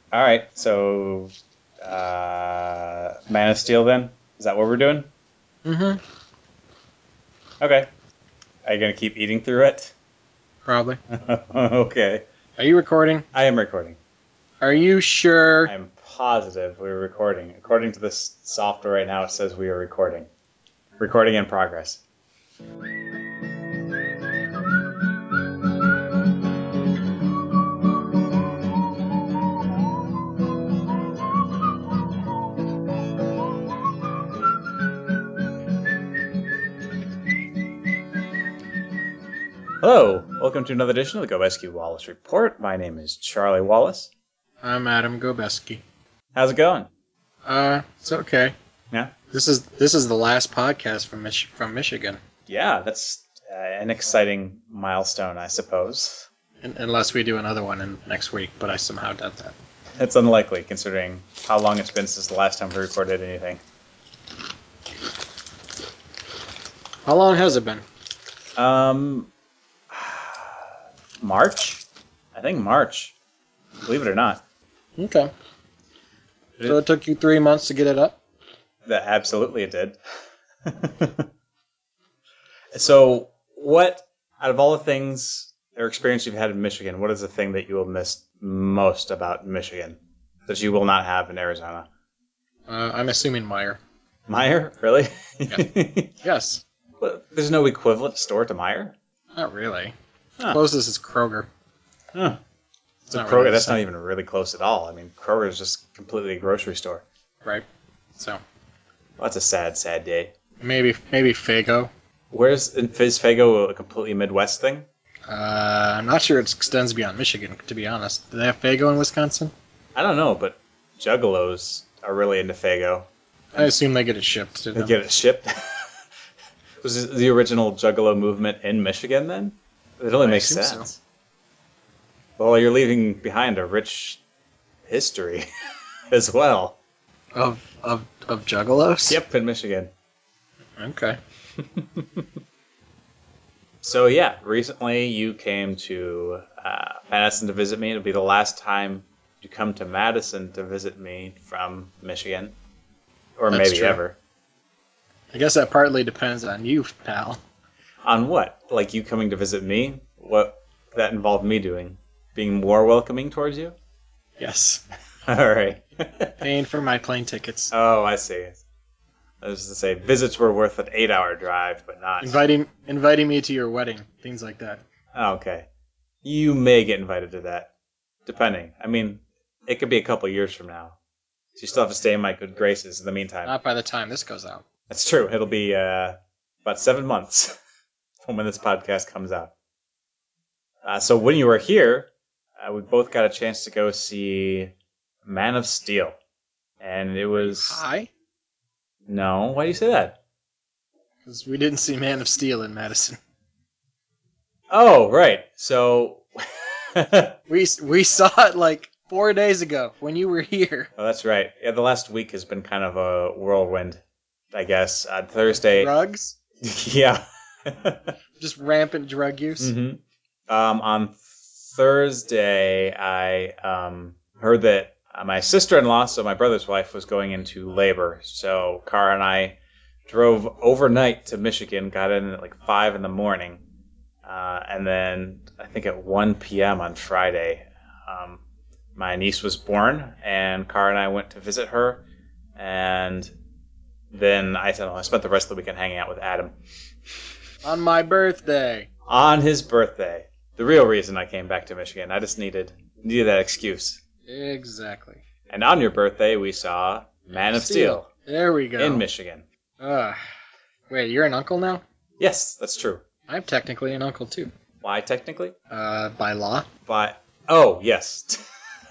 All right, so Man of Steel then? Is that what we're doing? Mm-hmm. Okay. Are you going to keep eating through it? Probably. Okay. Are you recording? I am recording. Are you sure? I'm positive we're recording. According to this software right now, it says we are recording. Recording in progress. Hello, welcome to another edition of the Gobeski Wallace Report. My name is Charlie Wallace. I'm Adam Gobeski. How's it going? It's okay. Yeah? This is the last podcast from Michigan, Yeah, that's an exciting milestone, I suppose. unless we do another one next week. But I somehow doubt that. It's unlikely, considering how long it's been since the last time we recorded anything. How long has it been? March? I think March. Believe it or not. Okay. So it took you 3 months to get it up? That absolutely it did. So, what, out of all the things or experience you've had in Michigan, what is the thing that you will miss most about Michigan that you will not have in Arizona? I'm assuming Meyer. Meyer? Really? Yeah. Yes. Well, there's no equivalent store to Meyer? Not really. Huh. Closest is Kroger. Huh. It's So not Kroger, really the that's not same. even really close at all. I mean, Kroger is just completely a grocery store. Right. So Well, that's a sad, sad day. maybe Fago. Is Fago a completely Midwest thing? I'm not sure it extends beyond Michigan, to be honest. Do they have Fago in Wisconsin? I don't know, but Juggalos are really into Fago. I assume they get it shipped to They them. get it shipped. Was the original Juggalo movement in Michigan then? It only I makes assume so. sense. Well, you're leaving behind a rich history as well. Of Juggalos? Yep, in Michigan. Okay. So yeah, recently you came to Madison to visit me. It'll be the last time you come to Madison to visit me from Michigan, or That's maybe true. ever. I guess that partly depends on you, pal. On what? Like you coming to visit me? What that involved me doing? Being more welcoming towards you? Yes. All right. Paying for my plane tickets. Oh, I see. I was to say visits were worth an 8-hour drive, but not. Inviting me to your wedding. Things like that. Oh, okay. You may get invited to that, depending. I mean, it could be a couple years from now. So you still have to stay in my good graces in the meantime. Not by the time this goes out. That's true. It'll be about 7 months from when this podcast comes out. So when you were here, we both got a chance to go see Man of Steel. And it was... Hi? No, why do you say that? Because we didn't see Man of Steel in Madison. Oh, right. So... We saw it like 4 days ago when you were here. Oh, that's right. Yeah, the last week has been kind of a whirlwind, I guess. Thursday... Drugs? Yeah. Just rampant drug use? Mm-hmm. On Thursday, I heard that my sister-in-law, so my brother's wife, was going into labor. So Cara and I drove overnight to Michigan, got in at like 5 in the morning, and then I think at 1 p.m. on Friday, my niece was born, and Cara and I went to visit her, and then I don't know, I spent the rest of the weekend hanging out with Adam. On my birthday. On his birthday. The real reason I came back to Michigan. I just needed that excuse. Exactly. And on your birthday, we saw Man of Steel There we go. in Michigan. Wait, you're an uncle now? Yes, that's true. I'm technically an uncle too. Why, technically? By law. Oh, yes.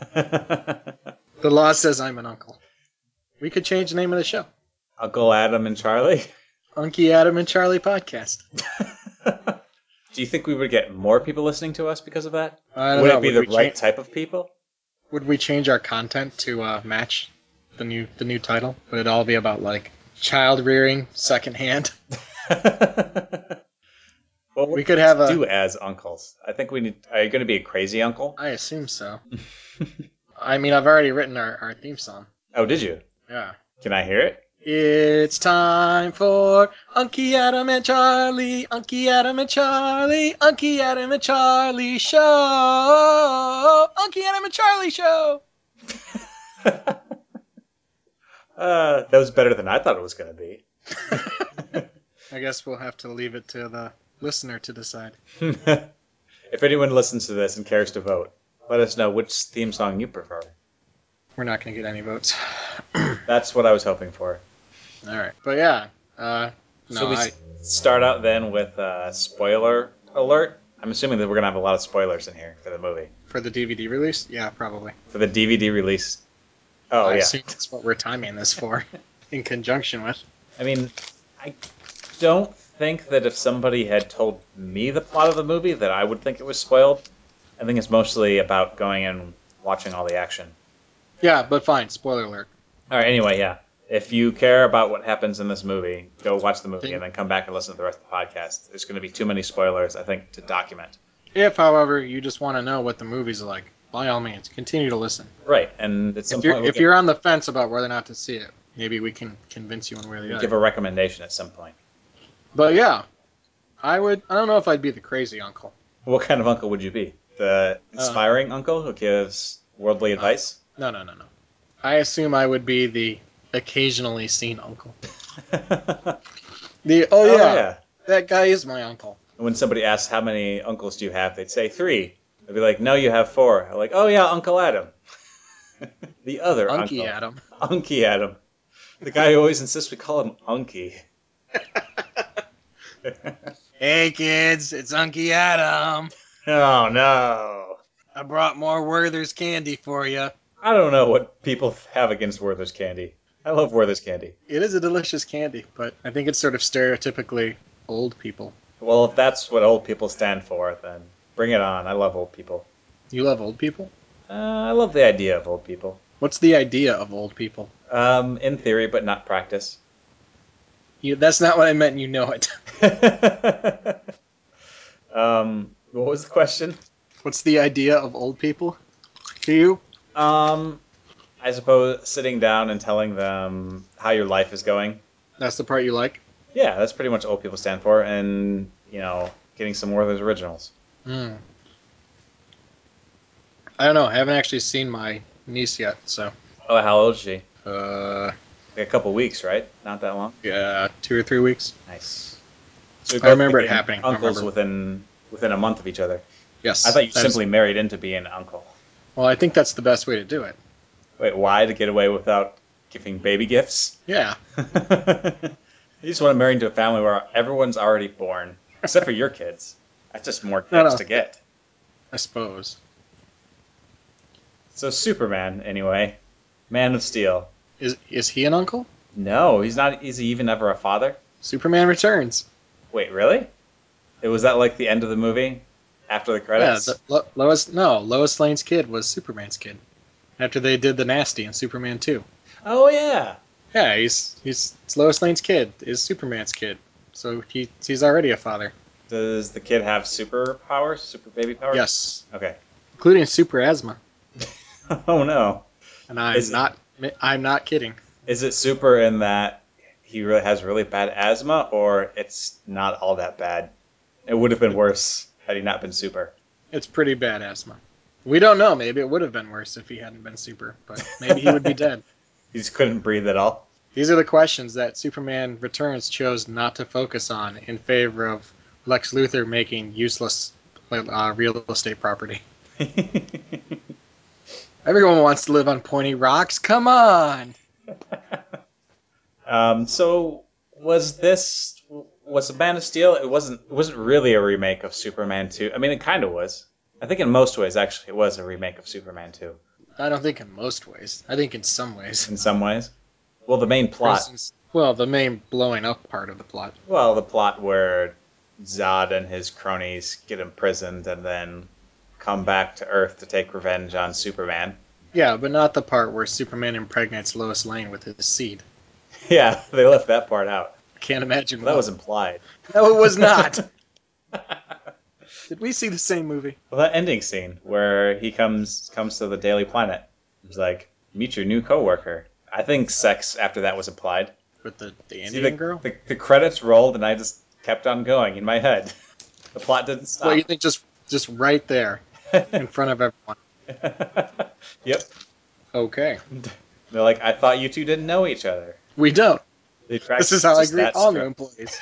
The law says I'm an uncle. We could change the name of the show. Uncle Adam and Charlie? Unky Adam and Charlie podcast. Do you think we would get more people listening to us because of that? I don't Would know. it be the right type of people? Would we change our content to match the new title? Would it all be about like child rearing secondhand? Well, We could have do as uncles. I think we need. Are you going to be a crazy uncle? I assume so. I mean, I've already written our theme song. Oh, did you? Yeah. Can I hear it? It's time for Unky Adam and Charlie, Unky Adam and Charlie, Unky Adam and Charlie show, Unky Adam and Charlie show. That was better than I thought it was going to be. I guess we'll have to leave it to the listener to decide. If anyone listens to this and cares to vote, let us know which theme song you prefer. We're not going to get any votes. That's what I was hoping for. All right, but yeah, So we start out then with spoiler alert. I'm assuming that we're going to have a lot of spoilers in here for the movie. For the DVD release, yeah, probably. For the DVD release. Oh, I yeah. assume that's what we're timing this for, in conjunction with. I mean, I don't think that if somebody had told me the plot of the movie that I would think it was spoiled. I think it's mostly about going and watching all the action. Yeah, but fine. Spoiler alert. All right, anyway, yeah. If you care about what happens in this movie, go watch the movie and then come back and listen to the rest of the podcast. There's going to be too many spoilers, I think, to document. If, however, you just want to know what the movie's like, by all means, continue to listen. Right, and at some point... If you're on the fence about whether or not to see it, maybe we can convince you one way or the other. Give a recommendation at some point. But yeah, I don't know if I'd be the crazy uncle. What kind of uncle would you be? The inspiring uncle who gives worldly advice? No. I assume I would be the occasionally seen uncle. Yeah, that guy is my uncle. When somebody asks how many uncles do you have, they'd say 3. They'd be like, no, you have 4. I'm like, oh yeah, Uncle Adam. The other Unky uncle. Adam. Unky Adam. The guy who always insists we call him Unky. Hey kids, it's Unky Adam. Oh no. I brought more Werther's candy for you. I don't know what people have against Werther's candy. I love Werther's candy. It is a delicious candy, but I think it's sort of stereotypically old people. Well, if that's what old people stand for, then bring it on. I love old people. You love old people? I love the idea of old people. What's the idea of old people? In theory, but not practice. That's not what I meant, and you know it. What was the question? What's the idea of old people to you? I suppose sitting down and telling them how your life is going. That's the part you like? Yeah, that's pretty much old people stand for, and, getting some Werther's Originals. I don't know. I haven't actually seen my niece yet, so. Oh, how old is she? Like a couple weeks, right? Not that long? Yeah, 2 or 3 weeks. Nice. So I remember it happening. Uncles within a month of each other. Yes. I thought you simply married into being an uncle. Well, I think that's the best way to do it. Wait, why? To get away without giving baby gifts? Yeah. You just want to marry into a family where everyone's already born, except for your kids. That's just more gifts to get. I suppose. So Superman, anyway. Man of Steel. Is he an uncle? No, he's not. Is he even ever a father? Superman Returns. Wait, really? Was that like the end of the movie? After the credits? Yeah, Lois Lane's kid was Superman's kid. After they did the nasty in Superman 2. Oh, yeah. Yeah, it's Lois Lane's kid, is Superman's kid. So he's already a father. Does the kid have superpowers? Super baby powers? Yes. Okay. Including super asthma. Oh, no. And I'm not kidding. Is it super in that he really has really bad asthma, or it's not all that bad? It would have been worse had he not been super. It's pretty bad asthma. We don't know. Maybe it would have been worse if he hadn't been super, but maybe he would be dead. He just couldn't breathe at all? These are the questions that Superman Returns chose not to focus on in favor of Lex Luthor making useless real estate property. Everyone wants to live on pointy rocks. Come on! So was the Man of Steel? It wasn't really a remake of Superman 2. I mean, it kind of was. I think in most ways, actually, it was a remake of Superman 2. I don't think in most ways. I think in some ways. In some ways? Well, the main plot... the main blowing up part of the plot. Well, the plot where Zod and his cronies get imprisoned and then come back to Earth to take revenge on Superman. Yeah, but not the part where Superman impregnates Lois Lane with his seed. Yeah, they left that part out. I can't imagine. That was implied. No, it was not. Did we see the same movie? Well, that ending scene where he comes to the Daily Planet. It was like, meet your new coworker. I think sex after that was implied. With the See, Indian girl? the credits rolled, and I just kept on going in my head. The plot didn't What you stop. think? Just right there in front of everyone. Yep. Okay, They're like, I thought you two didn't know each other. we don't. They This is practiced how I just greet that all new strip. employees.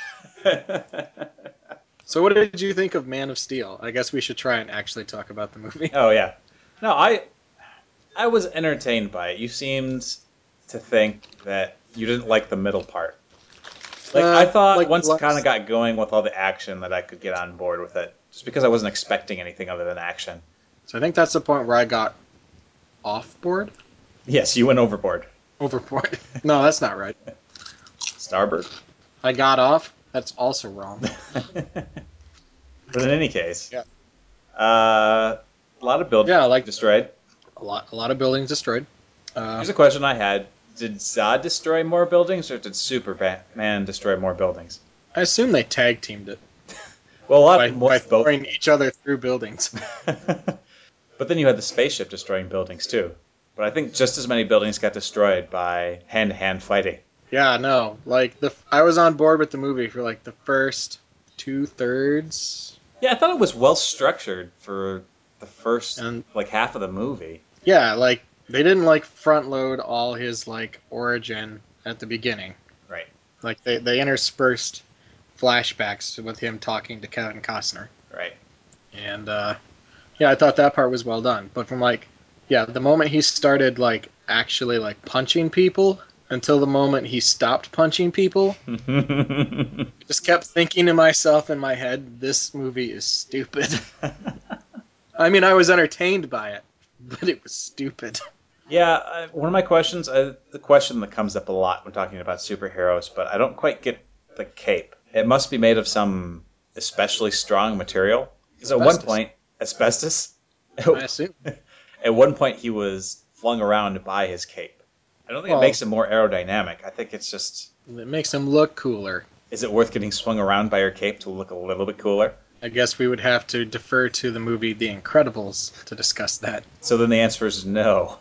So, what did you think of Man of Steel? I guess we should try and actually talk about the movie. Oh yeah. No, I was entertained by it. You seemed to think that you didn't like the middle part. Like I thought Like once it kind of last. got going with all the action that I could get on board with it, just because I wasn't expecting anything other than action. So I think that's the point where I got off board, Yes, you went overboard. overboard. No, that's not right. Starboard. I got off. That's also wrong. But in any case, Yeah. a lot of buildings Yeah, like destroyed. a lot of buildings destroyed. Here's a question I had: did Zod destroy more buildings, or did Superman destroy more buildings? I assume they tag teamed it Well, a lot of them by was both. throwing each other through buildings. But then you had the spaceship destroying buildings too. But I think just as many buildings got destroyed by hand-to-hand fighting. Yeah, no, like I was on board with the movie for like the first 2/3, Yeah, I thought it was well structured for the first and like half of the movie. yeah, like they didn't like front load all his like origin at the beginning. Right, Like they interspersed flashbacks with him talking to Kevin Costner, right. and yeah, I thought that part was well done. But from like, yeah, the moment he started like actually like punching people until the moment he stopped punching people, just kept thinking to myself in my head, this movie is stupid. I mean, I was entertained by it, but it was stupid. Yeah, one of my questions, the question that comes up a lot when talking about superheroes, but I don't quite get the cape. It must be made of some especially strong material. Because at one Asbestos, point, asbestos. I assume. At one point, he was flung around by his cape. I don't think it Well, makes him more aerodynamic. I think it's just, it makes him look cooler. is it worth getting swung around by your cape to look a little bit cooler? I guess we would have to defer to the movie The Incredibles to discuss that. So then the answer is no.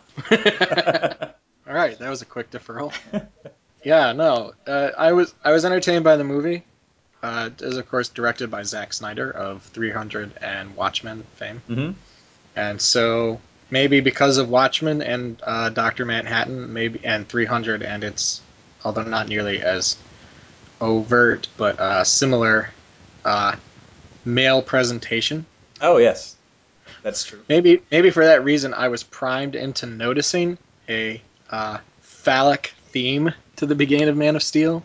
All right, that was a quick deferral. Yeah, no, I was entertained by the movie. It is of course directed by Zack Snyder of 300 and Watchmen fame, Hmm. and so maybe because of Watchmen and Doctor Manhattan, maybe and 300 and it's although not nearly as overt but similar uh, male presentation. Oh, yes, that's true. Maybe for that reason, I was primed into noticing a phallic theme to the beginning of Man of Steel.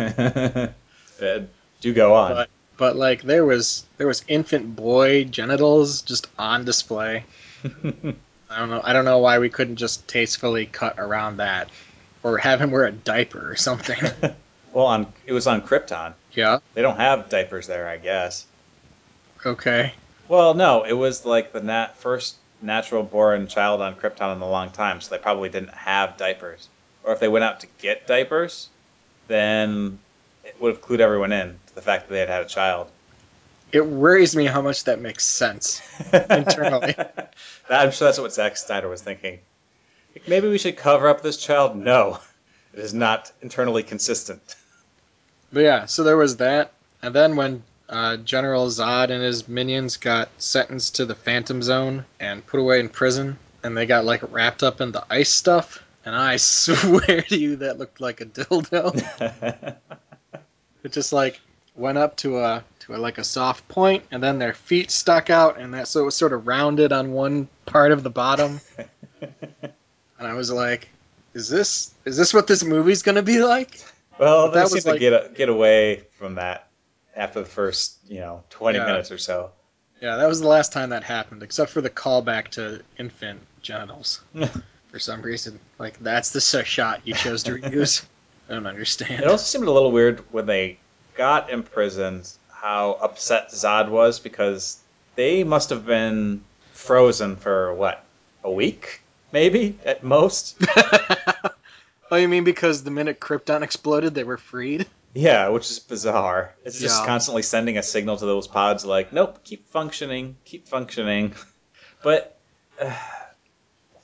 Do go on. But like there was infant boy genitals just on display. I don't know why we couldn't just tastefully cut around that, or have him wear a diaper or something. Well, it was on Krypton. Yeah. They don't have diapers there, I guess. Okay. Well, no, it was like the first natural born child on Krypton in a long time, so they probably didn't have diapers. Or if they went out to get diapers, then it would have clued everyone in to the fact that they had had a child. It worries me how much that makes sense internally. I'm sure that's what Zack Snyder was thinking. Like, maybe we should cover up this child? No, it is not internally consistent. But yeah, so there was that, and then when General Zod and his minions got sentenced to the Phantom Zone and put away in prison, and they got like wrapped up in the ice stuff, and I swear to you, that looked like a dildo. It just like went up to like a soft point, and then their feet stuck out, and that so it was sort of rounded on one part of the bottom, and I was like, is this what this movie's gonna be like? Well, But they that seem was to like, get away from that after the first, 20 yeah, minutes or so. yeah, that was the last time that happened, except for the callback to infant genitals. For some reason, like that's the shot you chose to reuse. I don't It understand. also seemed a little weird when they got imprisoned how upset Zod was because they must have been frozen for what, a week? Maybe at most? Oh, you mean because the minute Krypton exploded, they were freed? Yeah, which is bizarre. It's just Yeah. constantly sending a signal to those pods like, nope, keep functioning, keep functioning. But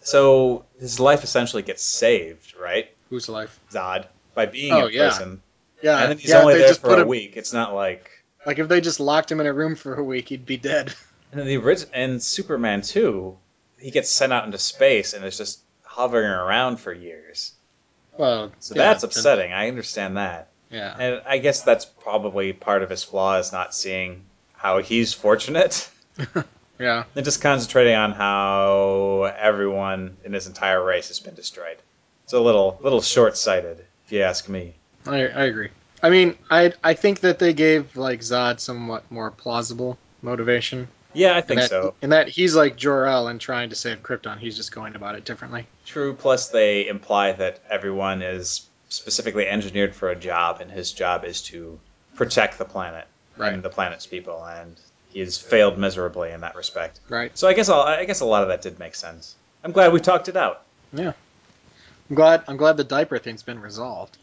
So his life essentially gets saved, right? Whose life? Zod, by being Oh in yeah, prison. And yeah, then he's yeah. If only they there just for put a him, week. It's not like like if they just locked him in a room for a week, he'd be dead. and and Superman 2, he gets sent out into space and is just hovering around for years. Well, So yeah, that's upsetting. I understand that. yeah, And I guess that's probably part of his flaw is not seeing how he's fortunate yeah. and just concentrating on how everyone in his entire race has been destroyed. It's a little short-sighted, if you ask me. I agree. I mean, I think that they gave like Zod somewhat more plausible motivation, Yeah, I and think that so. and that he's like Jor-El and trying to save Krypton. He's just going about it differently. True, plus they imply that everyone is specifically engineered for a job, and his job is to protect the planet Right, and the planet's people, and he has failed miserably in that respect. right. So I guess a lot of that did make sense. I'm glad we talked it out. Yeah. I'm glad the diaper thing's been resolved.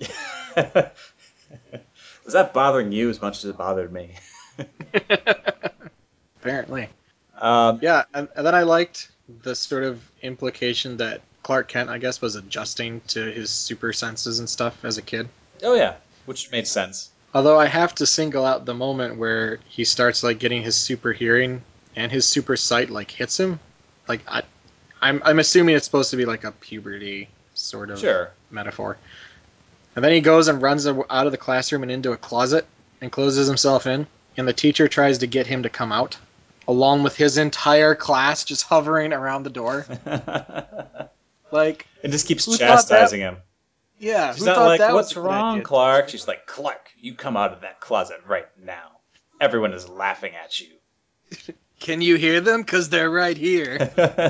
Was that bothering you as much as it bothered me? Apparently. Um, Yeah, and then I liked the sort of implication that Clark Kent, I guess, was adjusting to his super senses and stuff as a kid. oh yeah, which made sense. Although I have to single out the moment where he starts like getting his super hearing and his super sight like hits him. Like I'm assuming it's supposed to be like a puberty sort of Sure. metaphor. And then he goes and runs out of the classroom and into a closet and closes himself in. And the teacher tries to get him to come out, along with his entire class just hovering around the door. Like, It just keeps who thought that? chastising him. Yeah, She's who not thought like, that was a "What's good wrong, idea? Clark?" She's like, "Clark, you come out of that closet right now. Everyone is laughing at you." Can you hear them? Because they're right here.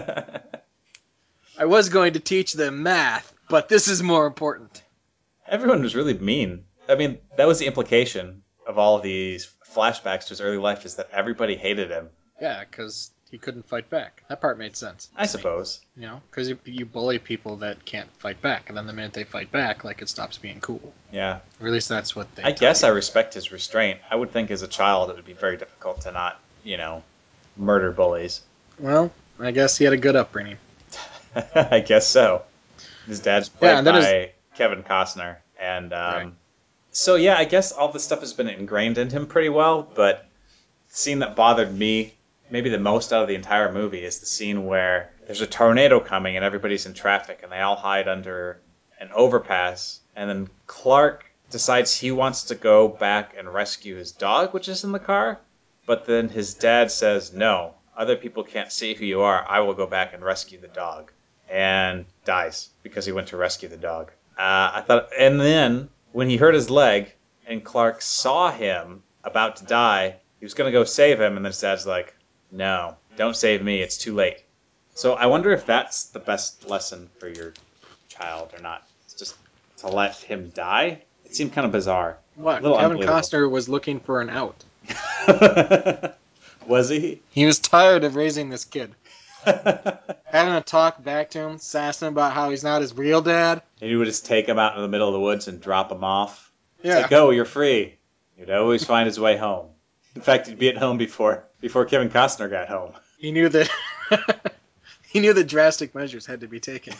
I was going to teach them math, but this is more important. Everyone was really mean. I mean, that was the implication of all of these flashbacks to his early life is that everybody hated him. Yeah, because he couldn't fight back. That part made sense. I suppose. You know, because you bully people that can't fight back, and then the minute they fight back, like it stops being cool. Yeah. Or at least that's what they. I tell guess I you. respect his restraint. I would think as a child it would be very difficult to not, murder bullies. Well, I guess he had a good upbringing. I guess so. His dad's Yeah, played and then his by Kevin Costner, and right. so yeah, I guess all this stuff has been ingrained in him pretty well. But the scene that bothered me maybe the most out of the entire movie is the scene where there's a tornado coming and everybody's in traffic and they all hide under an overpass, and then Clark decides he wants to go back and rescue his dog, which is in the car, but then his dad says, "No, other people can't see who you are. I will go back and rescue the dog," and dies because he went to rescue the dog. I thought, and then when he hurt his leg and Clark saw him about to die, he was going to go save him, and then his dad's like, "No, don't save me. It's too late." So I wonder if that's the best lesson for your child or not. It's just to let him die. It seemed kind of bizarre, a What? little Kevin unbelievable. Costner was looking for an out. Was he? He was tired of raising this kid. And Having to talk back to him, sassing about how he's not his real dad. he would just take him out in the middle of the woods and drop him off. Say, Yeah, "Go, you're free." He'd always find his way home. In fact, he'd be at home before Kevin Costner got home. he knew that. He knew that drastic measures had to be taken.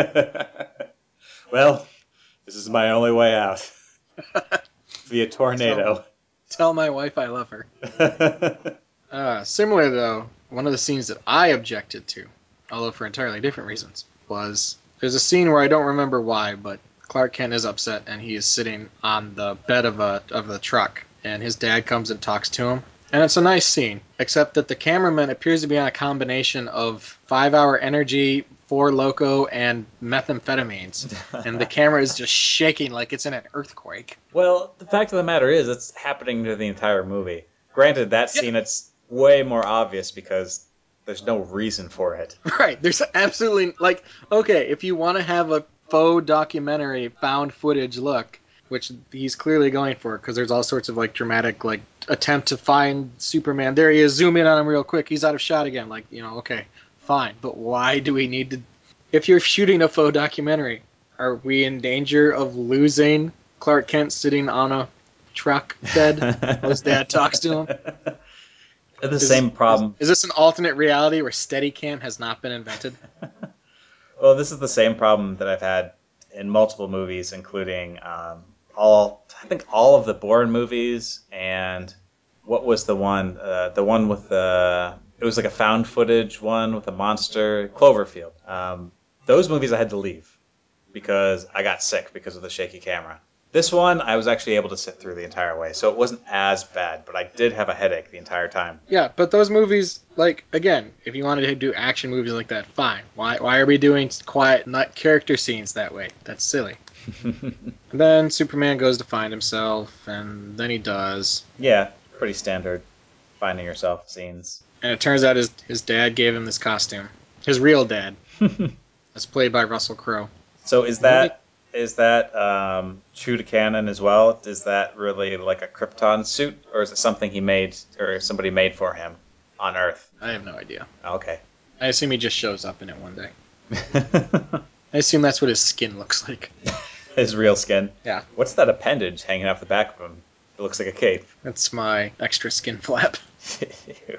Well, this is my only way out. Via tornado. Tell my wife I love her. Similar though, one of the scenes that I objected to, although for entirely different reasons, was there's a scene where I don't remember why, but Clark Kent is upset and he is sitting on the bed of the truck, and his dad comes and talks to him. And it's a nice scene, except that the cameraman appears to be on a combination of 5-Hour Energy, Four Loco, and methamphetamines, and the camera is just shaking like it's in an earthquake. Well, the fact of the matter is, it's happening to the entire movie. Granted, that Yeah, scene, it's way more obvious because there's no reason for it. right. There's absolutely like okay, if you want to have a faux documentary found footage look, which he's clearly going for because there's all sorts of like dramatic like attempt to find Superman. There he is. Zoom in on him real quick. He's out of shot again. Like okay, fine. But why do we need to? If you're shooting a faux documentary, are we in danger of losing Clark Kent sitting on a truck bed while his dad talks to him? The Is, same is problem. is this an alternate reality where Steadicam has not been invented? Well, this is the same problem that I've had in multiple movies, including all I think all of the Bourne movies and what was the one with the it was like a found footage one with a monster Cloverfield. Those movies I had to leave because I got sick because of the shaky camera. This one I was actually able to sit through the entire way, so it wasn't as bad, but I did have a headache the entire time. Yeah, but those movies, like, again, if you wanted to do action movies like that, fine. Why are we doing quiet, not character scenes that way? That's silly. And then Superman goes to find himself, and then he does. Yeah, pretty standard finding yourself scenes. And it turns out his dad gave him this costume. His real dad. That's played by Russell Crowe. So Movie? is that true to canon as well? Is that really like a Krypton suit, or is it something he made or somebody made for him on Earth? I have no idea. Okay. I assume he just shows up in it one day. I assume that's what his skin looks like. His real skin. Yeah. What's that appendage hanging off the back of him? It looks like a cape. That's my extra skin flap. Ew.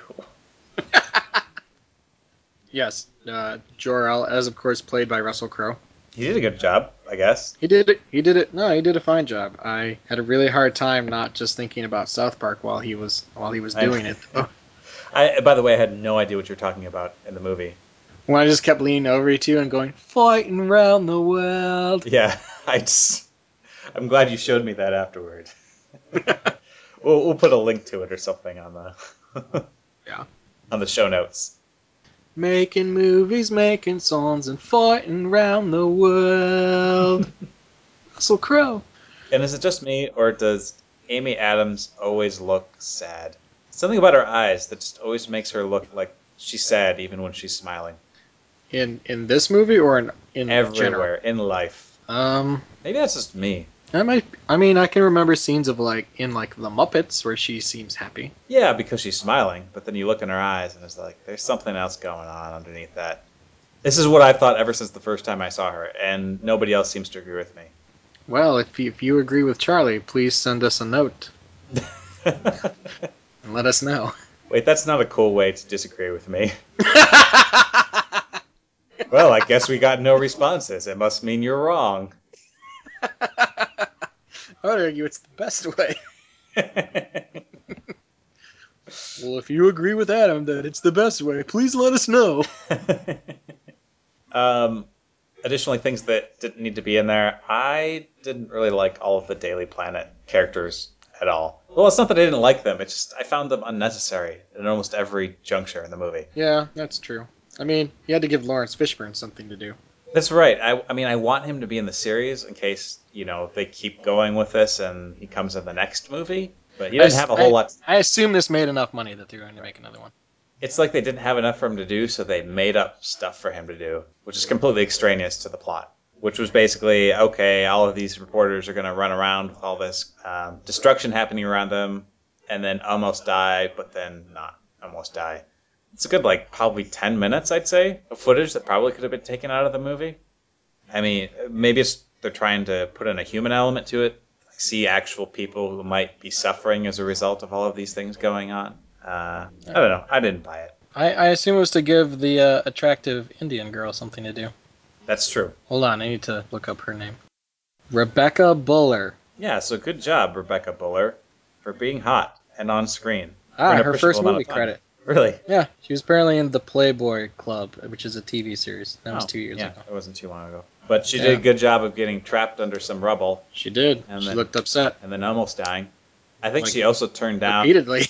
Yes, Jor-El, as of course played by Russell Crowe. He did a good job, I guess. He did it. He did it. No, he did a fine job. I had a really hard time not just thinking about South Park while he was doing it. By the way, I had no idea what you're talking about in the movie. When I just kept leaning over to you and going, "Fighting round the world." Yeah, I'm glad you showed me that afterward. We'll put a link to it or something on the Yeah. on the show notes. Making movies, making songs, and fighting round the world. Russell Crowe. And is it just me, or does Amy Adams always look sad? Something about her eyes that just always makes her look like she's sad, even when she's smiling. In this movie or in general? Everywhere in life. Maybe that's just me. That might. I mean, I can remember scenes of in the Muppets where she seems happy. Yeah, because she's smiling, but then you look in her eyes and it's like there's something else going on underneath that. This is what I've thought ever since the first time I saw her, and nobody else seems to agree with me. Well, if you agree with Charlie, please send us a note and let us know. Wait, that's not a cool way to disagree with me. Well, I guess we got no responses. It must mean you're wrong. I would argue it's the best way. Well, if you agree with Adam that it's the best way, please let us know. um, Additionally, things that didn't need to be in there. I didn't really like all of the Daily Planet characters at all. Well, it's not that I didn't like them. It's just I found them unnecessary in almost every juncture in the movie. Yeah, that's true. I mean, you had to give Lawrence Fishburne something to do. That's right. I mean, I want him to be in the series in case, they keep going with this and he comes in the next movie. But he didn't have a whole lot. I assume this made enough money that they're going to make another one. It's like they didn't have enough for him to do, so they made up stuff for him to do, which is completely extraneous to the plot. Which was basically, okay, all of these reporters are going to run around with all this destruction happening around them, and then almost die, but then not almost die. It's a good, probably 10 minutes, I'd say, of footage that probably could have been taken out of the movie. I mean, maybe they're trying to put in a human element to it, see actual people who might be suffering as a result of all of these things going on. I don't know. I didn't buy it. I assume it was to give the attractive Indian girl something to do. That's true. Hold on, I need to look up her name. Rebecca Buller. Yeah, so good job, Rebecca Buller, for being hot and on screen. Her first movie credit. Really? Yeah, she was apparently in The Playboy Club, which is a TV series. That was 2 years ago. It wasn't too long ago. But she did a good job of getting trapped under some rubble. She did. She looked upset. And then almost dying. I think she also turned down repeatedly.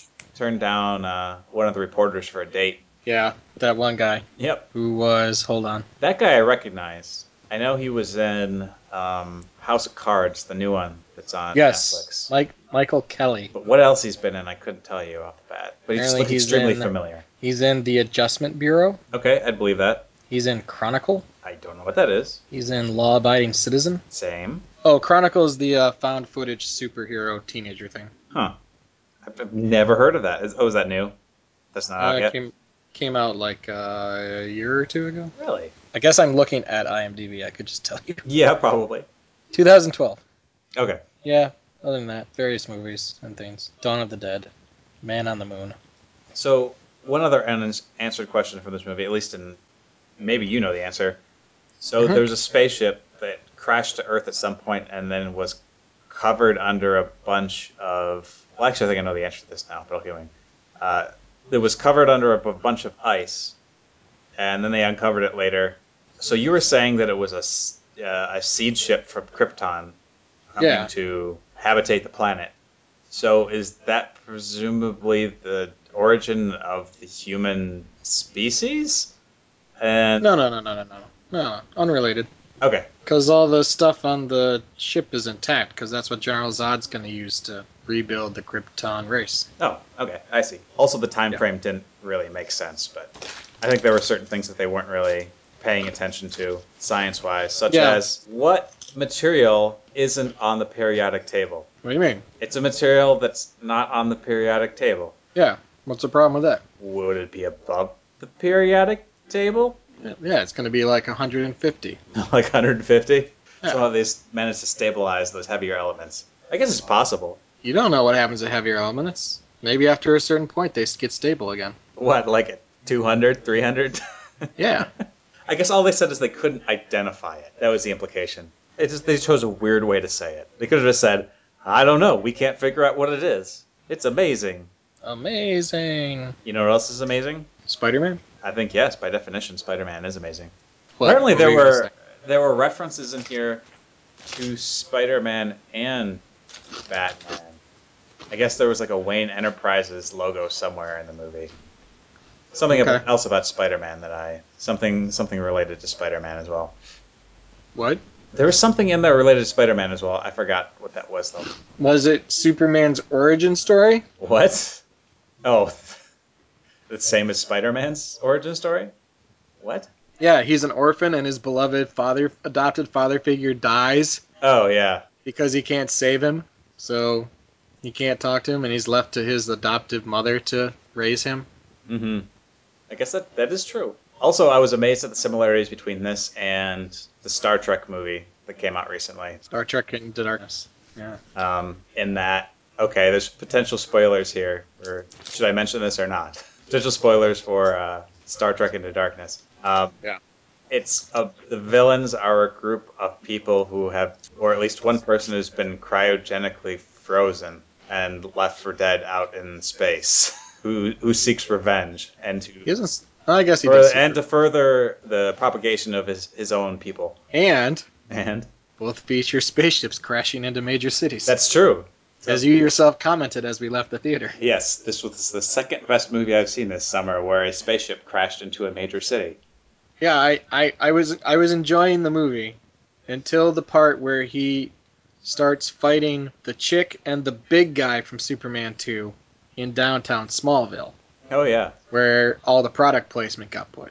One of the reporters for a date. Yeah, that one guy. Yep. Who was, hold on. That guy I recognize. I know he was in House of Cards, the new one that's on Netflix. Yes, Michael Kelly. But what else he's been in, I couldn't tell you off the bat. But he just looked extremely familiar. He's in The Adjustment Bureau. Okay, I'd believe that. He's in Chronicle. I don't know what that is. He's in Law Abiding Citizen. Same. Oh, Chronicle is the found footage superhero teenager thing. Huh. I've never heard of that. Is that new? That's not out yet? Came out a year or two ago. Really? I guess I'm looking at IMDb. I could just tell you. Yeah, probably. 2012. Okay. Yeah, other than that, various movies and things. Dawn of the Dead. Man on the Moon. So, one other unanswered question for this movie, at least maybe you know the answer. So there's a spaceship that crashed to Earth at some point and then was covered under a bunch of. Well, actually, I think I know the answer to this now, but I'll keep going. It was covered under a bunch of ice, and then they uncovered it later. So you were saying that it was a seed ship from Krypton coming to habitate the planet. So is that presumably the origin of the human species? And No, unrelated. okay, Because all the stuff on the ship is intact, because that's what General Zod's going to use to rebuild the Krypton race. oh, okay, I see. Also, the time frame didn't really make sense, but I think there were certain things that they weren't really paying attention to science-wise, such as what material isn't on the periodic table. What do you mean? It's a material that's not on the periodic table. Yeah, what's the problem with that? Would it be above the periodic table? Yeah, it's going to be like 150. Like 150? Yeah. So how they managed to stabilize those heavier elements. I guess it's possible. You don't know what happens to heavier elements. Maybe after a certain point they get stable again. What, like at 200, 300? Yeah. I guess all they said is they couldn't identify it. That was the implication. They chose a weird way to say it. They could have just said, I don't know, we can't figure out what it is. It's amazing. Amazing. You know what else is amazing? Spider-Man? I think yes, by definition, Spider-Man is amazing. What? Apparently What there were references in here to Spider-Man and Batman. I guess there was like a Wayne Enterprises logo somewhere in the movie. Something else about Spider-Man something related to Spider-Man as well. What? There was something in there related to Spider-Man as well. I forgot what that was though. Was it Superman's origin story? What? Oh, the same as Spider-Man's origin story? What? Yeah, he's an orphan and his beloved adopted father figure dies. Oh, yeah. Because he can't save him, so he can't talk to him, and he's left to his adoptive mother to raise him. Mm-hmm. I guess that is true. Also, I was amazed at the similarities between this and the Star Trek movie that came out recently. Star Trek Into Darkness. Yeah. In that, okay, there's potential spoilers here. Or should I mention this or not? Potential spoilers for Star Trek Into Darkness. Yeah. It's the villains are a group of people who have, or at least one person who's been cryogenically frozen and left for dead out in space, who seeks revenge and I guess he does. And to further the propagation of his own people. And And both feature spaceships crashing into major cities. That's true. As you yourself commented as we left the theater. Yes, this was the second best movie I've seen this summer, where a spaceship crashed into a major city. Yeah, I was enjoying the movie until the part where he starts fighting the chick and the big guy from Superman 2 in downtown Smallville. Oh, yeah. Where all the product placement got put.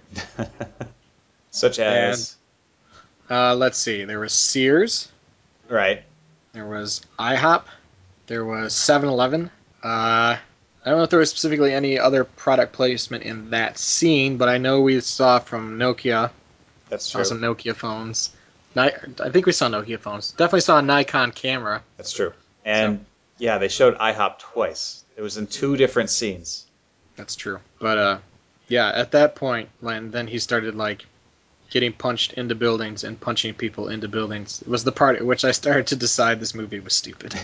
Such as? And, let's see. There was Sears. Right. There was IHOP. There was 7-Eleven. I don't know if there was specifically any other product placement in that scene, but I know we saw from Nokia. That's true. Saw some Nokia phones. I think we saw Nokia phones. Definitely saw a Nikon camera. That's true. And, yeah, they showed IHOP twice. It was in 2 different scenes. That's true. But, yeah, at that point, then he started, getting punched into buildings and punching people into buildings. It was the part at which I started to decide this movie was stupid.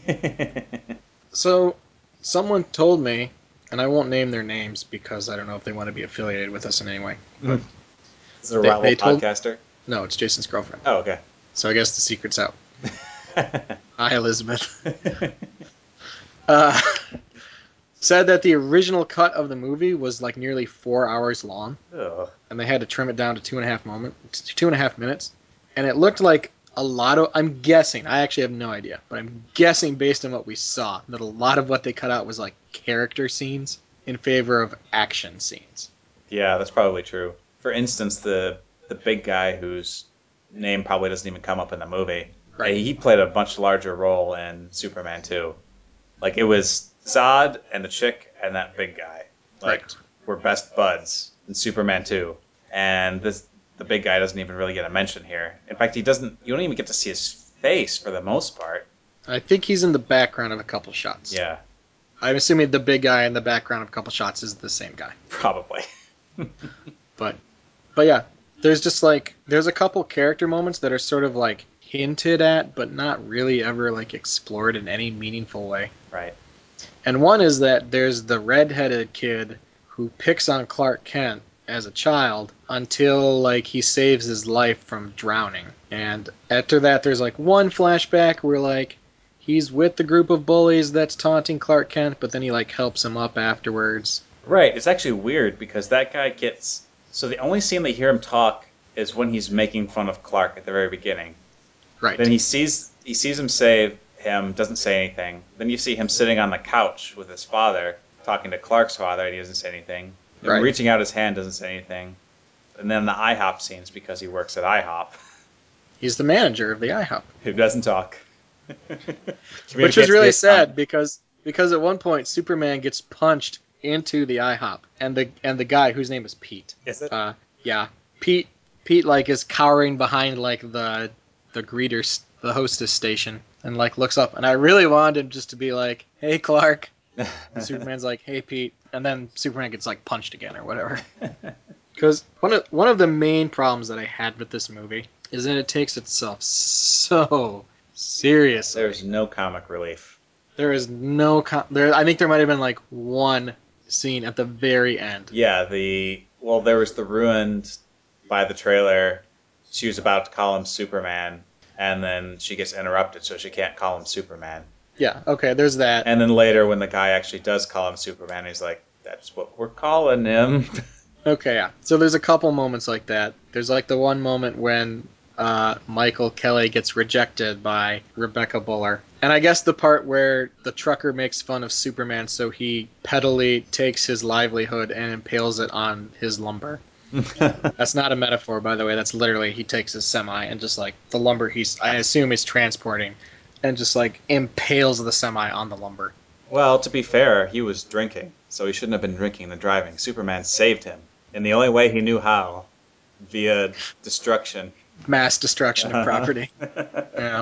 So, someone told me, and I won't name their names because I don't know if they want to be affiliated with us in any way. But is it a rival podcaster? No, it's Jason's girlfriend. Oh, okay. So I guess the secret's out. Hi, Elizabeth. Said that the original cut of the movie was nearly 4 hours long. Ugh. And they had to trim it down to 2.5 minutes. And it looked like a lot of, I'm guessing, I actually have no idea, but I'm guessing based on what we saw, that a lot of what they cut out was character scenes in favor of action scenes. Yeah, that's probably true. For instance, the big guy whose name probably doesn't even come up in the movie, right. He played a much larger role in Superman 2. It was Zod and the chick and that big guy. Right. Were best buds in Superman 2. And the big guy doesn't even really get a mention here. In fact, you don't even get to see his face for the most part. I think he's in the background of a couple shots. Yeah. I'm assuming the big guy in the background of a couple shots is the same guy. Probably. But yeah, there's just like there's a couple character moments that are sort of like hinted at, but not really ever like explored in any meaningful way. Right. And one is that there's the redheaded kid who picks on Clark Kent as a child until like he saves his life from drowning. And after that there's like one flashback where like he's with the group of bullies that's taunting Clark Kent, but then he like helps him up afterwards. Right. It's actually weird because that guy gets. So the only scene they hear him talk is when he's making fun of Clark at the very beginning. Then Right. he sees him save him, doesn't say anything. Then you see him sitting on the couch with his father, talking to Clark's father, and he doesn't say anything. Him Right. reaching out his hand doesn't say anything. And then the IHOP scenes because he works at IHOP, He's the manager of the IHOP. who doesn't talk. Which was Communicates really via sad sign. because at one point Superman gets punched into the IHOP and the guy whose name is Pete. Is it? Yeah. Pete like is cowering behind like the greeters the hostess station and like looks up, and I really wanted him just to be like, "Hey Clark." And Superman's like, "Hey Pete." And then Superman gets like punched again or whatever. Cuz one of the main problems that I had with this movie is that it takes itself so seriously. There's no comic relief. There is no there. I think there might have been like one scene at the very end. Yeah, there was the ruined by the trailer. She was about to call him Superman, and then she gets interrupted, so she can't call him Superman. Yeah, okay, there's that. And then later, when the guy actually does call him Superman, he's like, "That's what we're calling him." Okay, yeah. So there's a couple moments like that. There's like the one moment when Michael Kelly gets rejected by Rebecca Buller. And I guess the part where the trucker makes fun of Superman, so he pettily takes his livelihood and impales it on his lumber. That's not a metaphor, by the way. That's literally he takes his semi and just like the lumber I assume he's transporting, and just like impales the semi on the lumber. Well, to be fair, he was drinking, so he shouldn't have been drinking and driving. Superman saved him in the only way he knew how, via destruction. Mass destruction of Uh-huh. property. Yeah.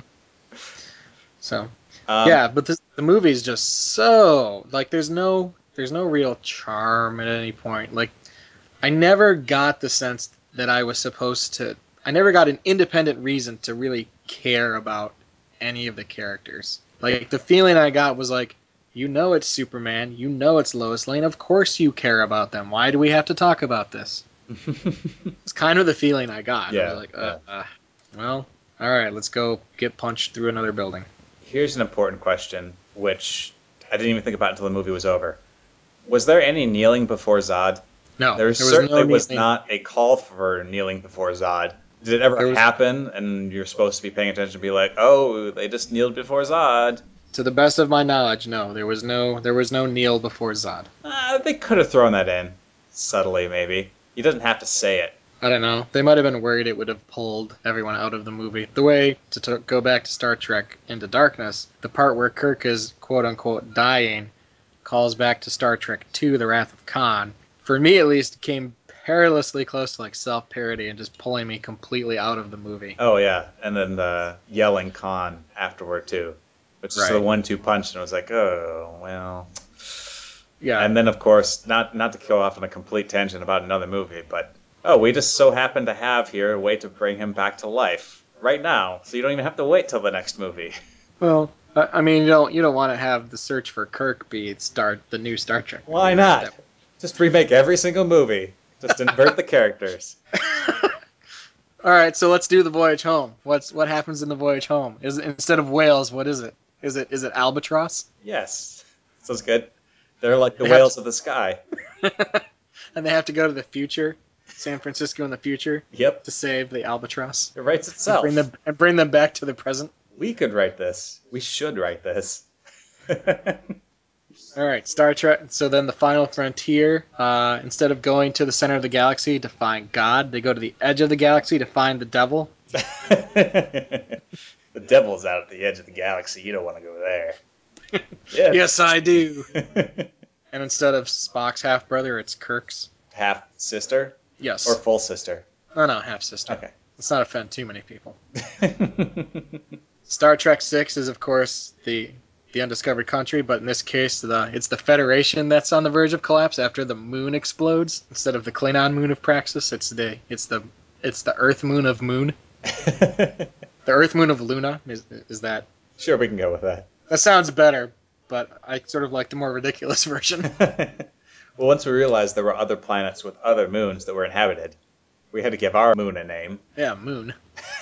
So um, yeah, but the movie is just so like there's no real charm at any point. Like I never got the sense that I was supposed to. I never got an independent reason to really care about any of the characters. Like the feeling I got was like, you know it's Superman, you know it's Lois Lane, of course you care about them. Why do we have to talk about this? It's kind of the feeling I got. I was yeah, like, yeah. well, all right, let's go get punched through another building. Here's an important question, which I didn't even think about until the movie was over. Was there any kneeling before Zod? No, There there was certainly no was kneeling. not a call for kneeling before Zod. Did it ever There was, happen and you're supposed to be paying attention and be like, oh, they just kneeled before Zod? to the best of my knowledge, no. There was no kneel before Zod. They could have thrown that in. Subtly, maybe. He doesn't have to say it. I don't know. They might have been worried it would have pulled everyone out of the movie. The way to go back to Star Trek Into Darkness, the part where Kirk is quote unquote dying calls back to Star Trek II: The Wrath of Khan. For me, at least, came perilously close to like self parody and just pulling me completely out of the movie. Oh, yeah. And then the yelling Khan afterward, too. Which is the Right. 1-2 punch, and I was like, oh, well. Yeah. And then, of course, not to go off on a complete tangent about another movie, but oh, we just so happen to have here a way to bring him back to life right now, so you don't even have to wait till the next movie. Well, I mean, you don't want to have the search for Kirk be the new Star Trek movie, Why right? not? Just remake every single movie. Just invert the characters. All right, so let's do the voyage home. What happens in the voyage home? Is it, instead of whales, what is it? Is it albatross? Yes, sounds good. They're like the They have whales of the sky. to, and they have to go to the future, San Francisco in the future, Yep, to save the albatross it writes and bring itself. them and bring them back to the present. We could write this. We should write this. All right, Star Trek. So then the final frontier. Instead of going to the center of the galaxy to find God, they go to the edge of the galaxy to find the devil. The devil's out at the edge of the galaxy. You don't want to go there. Yes, Yes. I do. And instead of Spock's half brother, it's Kirk's. Half sister or Yes. full sister? Oh no, half sister. Okay. Let's not offend too many people. Star Trek Six is of course the undiscovered country, but in this case, it's the Federation that's on the verge of collapse after the moon explodes. Instead of the Klingon moon of Praxis, it's the It's the Earth Moon of Moon. The Earth Moon of Luna is that? Sure, we can go with that. That sounds better, but I sort of like the more ridiculous version. Well, once we realized there were other planets with other moons that were inhabited, we had to give our moon a name. Yeah, Moon.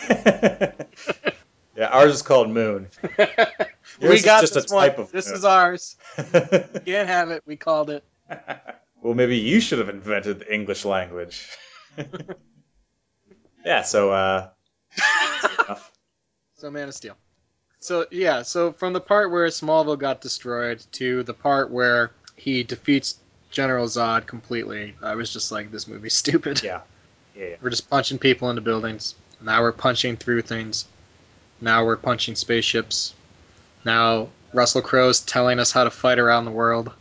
Yeah, ours is called Moon. Yours We is got just this a one. type of This moon. is ours. You can't have it. We called it. Well, maybe you should have invented the English language. Yeah, so, enough. So Man of Steel. So yeah, so from the part where Smallville got destroyed to the part where he defeats General Zod completely, I was just like, this movie's stupid. Yeah. We're just punching people into buildings. Now we're punching through things. Now we're punching spaceships. Now Russell Crowe's telling us how to fight around the world.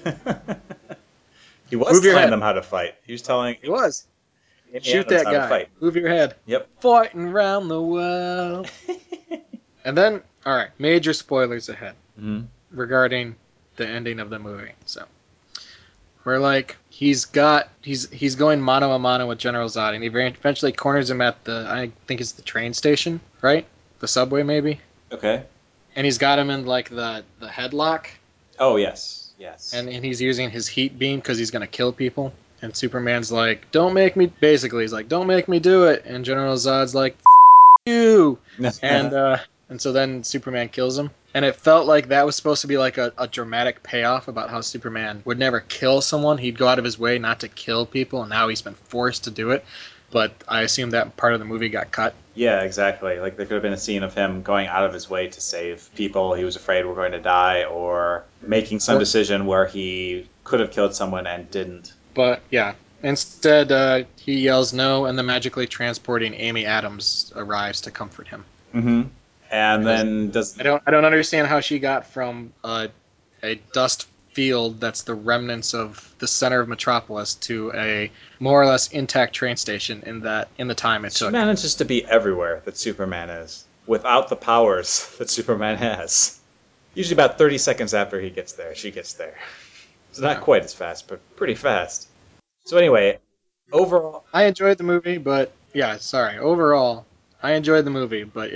He was Move your telling head. them how to fight. He was telling He was. Amy Shoot Adams that how to guy. fight. Move your head. Yep. Fighting around the world. And then, alright, major spoilers ahead Hmm. regarding the ending of the movie. So where like he's going mano a mano with General Zod, and he eventually corners him at the, I think it's the train station, right? The subway maybe. Okay. And he's got him in like the headlock, Oh, yes. Yes. and he's using his heat beam because he's gonna kill people. And Superman's like, "Don't make me." Basically, he's like, "Don't make me do it." And General Zod's like, "F you." And and so then Superman kills him. And it felt like that was supposed to be like a dramatic payoff about how Superman would never kill someone. He'd go out of his way not to kill people, and now he's been forced to do it. But I assume that part of the movie got cut. Yeah, exactly. Like, there could have been a scene of him going out of his way to save people he was afraid were going to die, or making some decision where he could have killed someone and didn't. But yeah, instead he yells no, and the magically transporting Amy Adams arrives to comfort him. Mm-hmm. And Because then does... I don't understand how she got from a dust field that's the remnants of the center of Metropolis to a more or less intact train station in the time it She took. manages to be everywhere that Superman is, without the powers that Superman has. Usually about 30 seconds after he gets there, she gets there. It's not Yeah. quite as fast, but pretty fast. So anyway, overall... I enjoyed the movie, but overall, I enjoyed the movie, but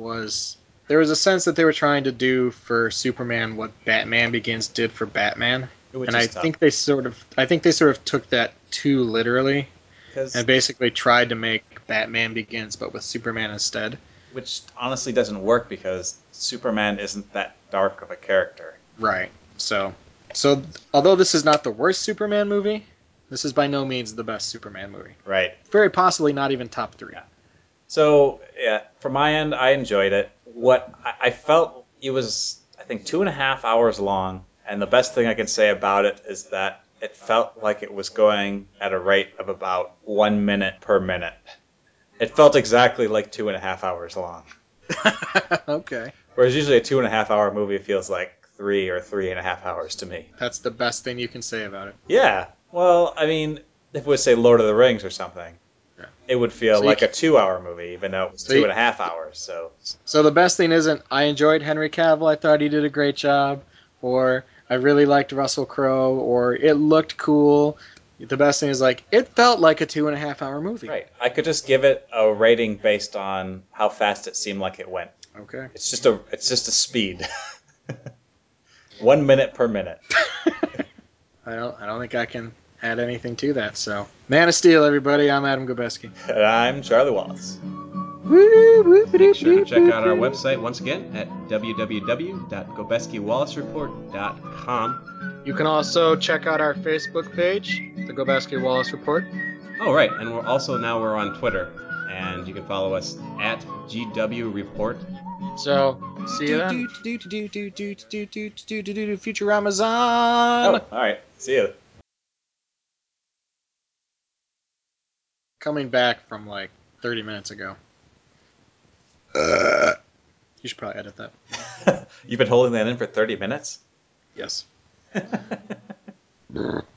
there was a sense that they were trying to do for Superman what Batman Begins did for Batman. Which And is I tough. think they sort of took that too literally Because... and basically tried to make Batman Begins but with Superman instead. Which honestly doesn't work because Superman isn't that dark of a character. Right. So although this is not the worst Superman movie, this is by no means the best Superman movie. Right. Very possibly not even top 3. Yeah. So, yeah, from my end, I enjoyed it. I felt it was, I think, 2.5 hours long, and the best thing I can say about it is that it felt like it was going at a rate of about 1 minute per minute. It felt exactly like 2.5 hours long. Okay. Whereas usually a 2.5 hour movie feels like 3 or 3.5 hours to me. That's the best thing you can say about it. Yeah. Well, I mean, if it was, say, Lord of the Rings or something, Yeah. it would feel So like a 2 hour movie, even though it was So 2.5 hours. So the best thing isn't I enjoyed Henry Cavill, I thought he did a great job, or I really liked Russell Crowe, or it looked cool. The best thing is like it felt like a 2.5 hour movie. Right. I could just give it a rating based on how fast it seemed like it went. Okay. It's just a speed. 1 minute per minute. I don't think I can add anything to that. So Man of Steel, everybody. I'm Adam Gobeski. And I'm Charlie Wallace. Make sure to check out our website once again at www.gobeskiwallacereport.com. You can also check out our Facebook page, the Gobeski Wallace Report. Oh, right, and we're on Twitter, and you can follow us at GW Report. So see you then. Futuramazon. Oh, all right. See you. Coming back from like 30 minutes ago. You should probably edit that. You've been holding that in for 30 minutes? Yes.